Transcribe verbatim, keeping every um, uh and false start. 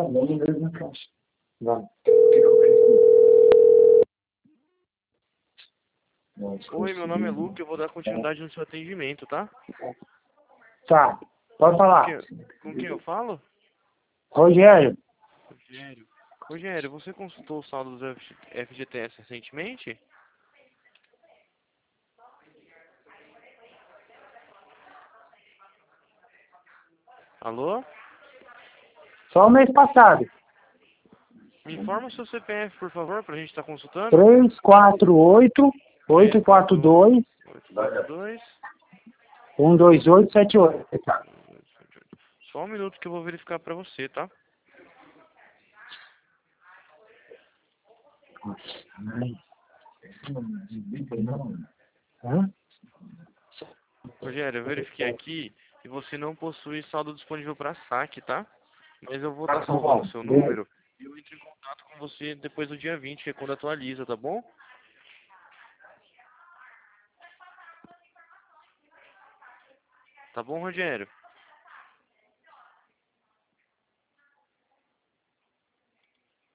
vamos mesmo na caixa. Vai. Oi, meu nome é Luke, eu vou dar continuidade no seu atendimento, tá? Tá, pode falar. Com quem, com quem eu falo? Rogério, Rogério. Rogério, você consultou o saldo do F G T S recentemente? Alô? só o mês passado. Me informa o seu C P F, por favor, pra gente estar consultando. três quatro oito, oito quatro dois, oito quatro dois. um dois oito sete oito. Só um minuto que eu vou verificar pra você, tá? Hã? Rogério, eu verifiquei aqui e você não possui saldo disponível para saque, tá? Mas eu vou estar salvando o seu número e eu entro em contato com você depois do dia vinte, que é quando atualiza, tá bom? Tá bom, Rogério?